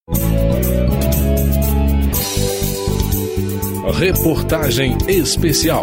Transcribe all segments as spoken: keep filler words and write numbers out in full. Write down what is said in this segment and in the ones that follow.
Reportagem especial.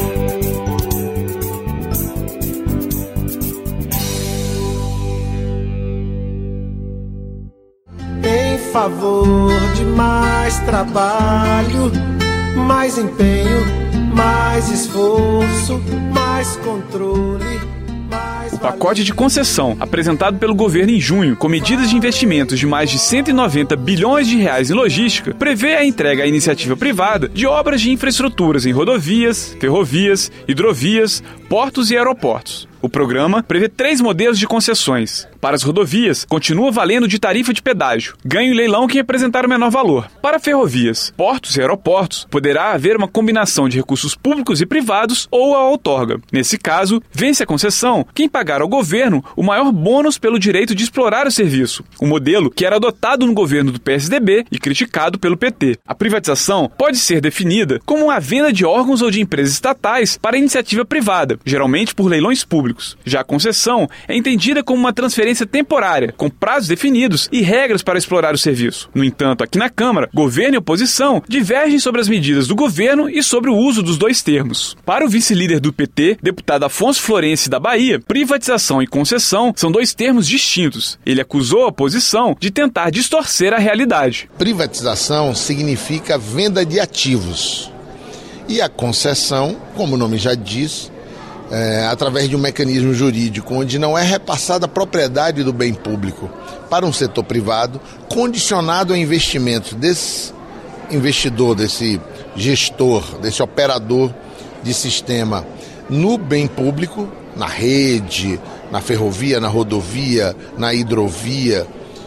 Em favor de mais trabalho, mais empenho, mais esforço, mais controle. O pacote de concessão, apresentado pelo governo em junho, com medidas de investimentos de mais de cento e noventa bilhões de reais em logística, prevê a entrega à iniciativa privada de obras de infraestruturas em rodovias, ferrovias, hidrovias, portos e aeroportos. O programa prevê três modelos de concessões. Para as rodovias, continua valendo de tarifa de pedágio, ganho em leilão quem apresentar o menor valor. Para ferrovias, portos e aeroportos, poderá haver uma combinação de recursos públicos e privados ou a outorga. Nesse caso, vence a concessão quem pagar ao governo o maior bônus pelo direito de explorar o serviço, o modelo que era adotado no governo do P S D B e criticado pelo P T. A privatização pode ser definida como a venda de órgãos ou de empresas estatais para iniciativa privada, geralmente por leilões públicos. Já a concessão é entendida como uma transferência temporária, com prazos definidos e regras para explorar o serviço. No entanto, aqui na Câmara, governo e oposição divergem sobre as medidas do governo e sobre o uso dos dois termos. Para o vice-líder do P T, deputado Afonso Florencio da Bahia, privatização e concessão são dois termos distintos. Ele acusou a oposição de tentar distorcer a realidade. Privatização significa venda de ativos. E a concessão, como o nome já diz, É, através de um mecanismo jurídico onde não é repassada a propriedade do bem público para um setor privado, condicionado a investimentos desse investidor, desse gestor, desse operador de sistema no bem público, na rede, na ferrovia, na rodovia, na hidrovia.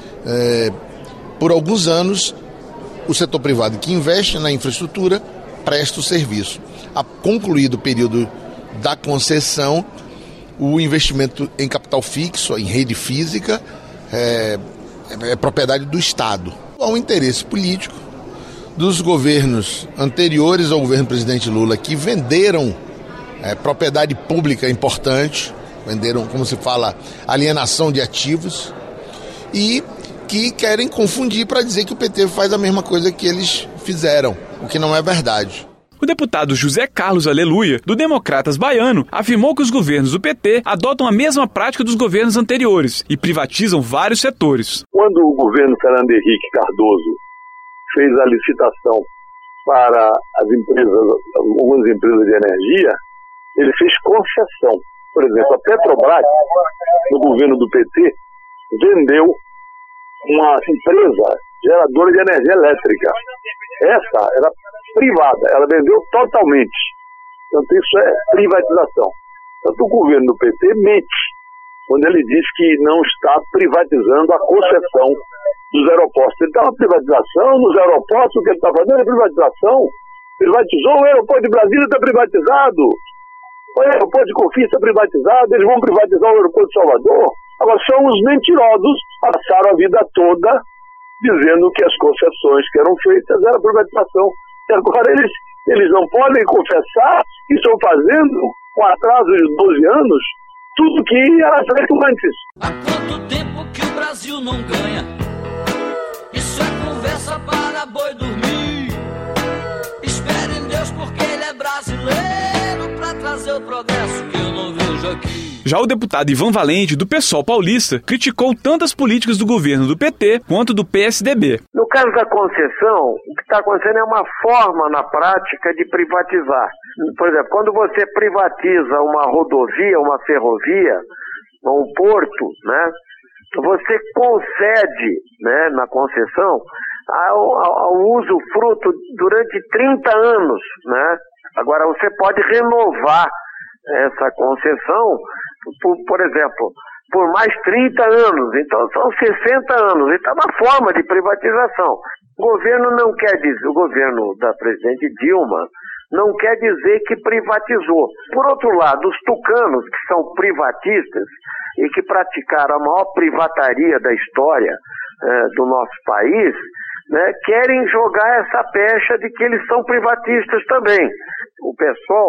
É, por alguns anos, o setor privado que investe na infraestrutura presta o serviço. A concluído o período da concessão, o investimento em capital fixo, em rede física, é, é propriedade do Estado. Há um interesse político dos governos anteriores ao governo do presidente Lula, que venderam é, propriedade pública importante, venderam, como se fala, alienação de ativos, e que querem confundir para dizer que o P T faz a mesma coisa que eles fizeram, o que não é verdade. O deputado José Carlos Aleluia, do Democratas Baiano, afirmou que os governos do P T adotam a mesma prática dos governos anteriores e privatizam vários setores. Quando o governo Fernando Henrique Cardoso fez a licitação para as empresas, algumas empresas de energia, ele fez concessão. Por exemplo, a Petrobras, no governo do P T, vendeu uma empresa geradora de energia elétrica. Essa era privada, ela vendeu totalmente. Portanto, isso é privatização. Tanto o governo do P T mente quando ele diz que não está privatizando a concessão dos aeroportos. Ele está uma privatização nos aeroportos, o que ele está fazendo é privatização. Privatizou o aeroporto de Brasília, está privatizado. O aeroporto de Confins está privatizado, eles vão privatizar o aeroporto de Salvador. Agora, são os mentirosos, passaram a vida toda dizendo que as concessões que eram feitas era privatização. E agora eles, eles não podem confessar que estão fazendo, com atraso de doze anos, tudo que era feito antes. Há quanto tempo que o Brasil não ganha? Isso é conversa para boi dormir. Espere em Deus porque ele é brasileiro para trazer o progresso que eu não vejo aqui. Já o deputado Ivan Valente, do PSOL paulista, criticou tanto as políticas do governo do P T quanto do P S D B. No caso da concessão, o que está acontecendo é uma forma na prática de privatizar. Por exemplo, quando você privatiza uma rodovia, uma ferrovia, um porto, né, você concede, né, na concessão ao, ao uso fruto durante trinta anos. Né? Agora, você pode renovar essa concessão, por, por exemplo, por mais trinta anos, então são sessenta anos, então é uma forma de privatização. O governo não quer dizer, o governo da presidente Dilma não quer dizer que privatizou. Por outro lado, os tucanos, que são privatistas e que praticaram a maior privataria da história eh, do nosso país, né, querem jogar essa pecha de que eles são privatistas também. O PSOL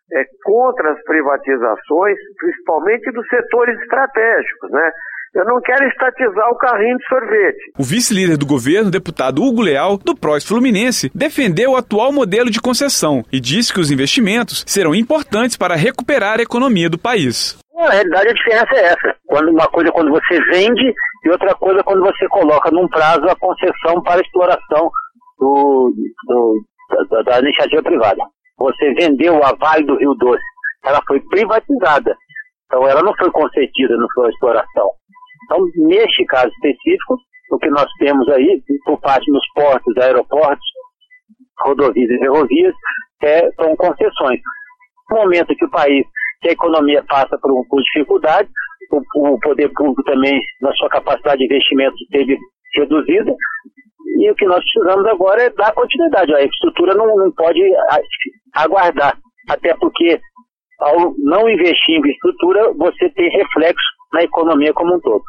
é, contra as privatizações, principalmente dos setores estratégicos, né? Eu não quero estatizar o carrinho de sorvete. O vice-líder do governo, deputado Hugo Leal, do P R O S Fluminense, defendeu o atual modelo de concessão e disse que os investimentos serão importantes para recuperar a economia do país. Na realidade, a diferença é essa. Quando uma coisa é quando você vende e outra coisa é quando você coloca num prazo a concessão para a exploração do, do, da, da iniciativa privada. Você vendeu a Vale do Rio Doce, ela foi privatizada. Então, ela não foi concedida, não foi a exploração. Então, neste caso específico, o que nós temos aí, por parte dos portos, aeroportos, rodovias e ferrovias, é, são concessões. No momento que o país, que a economia passa por, por dificuldade, o, o poder público também, na sua capacidade de investimento, teve reduzida, e o que nós precisamos agora é dar continuidade. A infraestrutura não, não pode aguardar, até porque, ao não investir em infraestrutura, você tem reflexo na economia como um todo.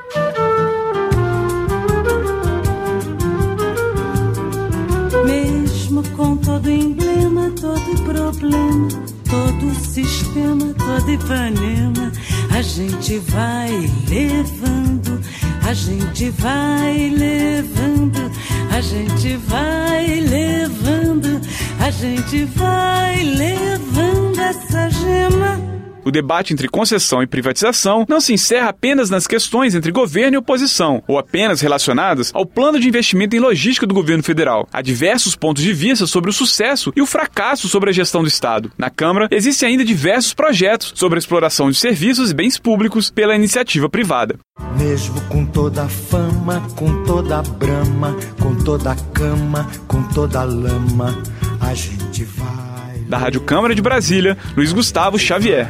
Mesmo com todo emblema, todo problema, todo sistema, todo Ipanema, a gente vai levando, a gente vai levando, a gente vai levando, a gente vai levando essa gema. O debate entre concessão e privatização não se encerra apenas nas questões entre governo e oposição, ou apenas relacionadas ao plano de investimento em logística do governo federal. Há diversos pontos de vista sobre o sucesso e o fracasso sobre a gestão do Estado. Na Câmara, existem ainda diversos projetos sobre a exploração de serviços e bens públicos pela iniciativa privada. Mesmo com toda a fama, com toda a brama, com toda a cama, com toda a lama, a gente vai... Da Rádio Câmara de Brasília, Luiz Gustavo Xavier.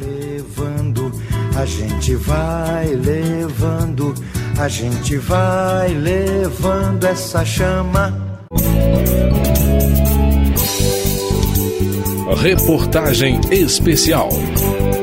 A gente vai levando, a gente vai levando essa chama. Reportagem especial.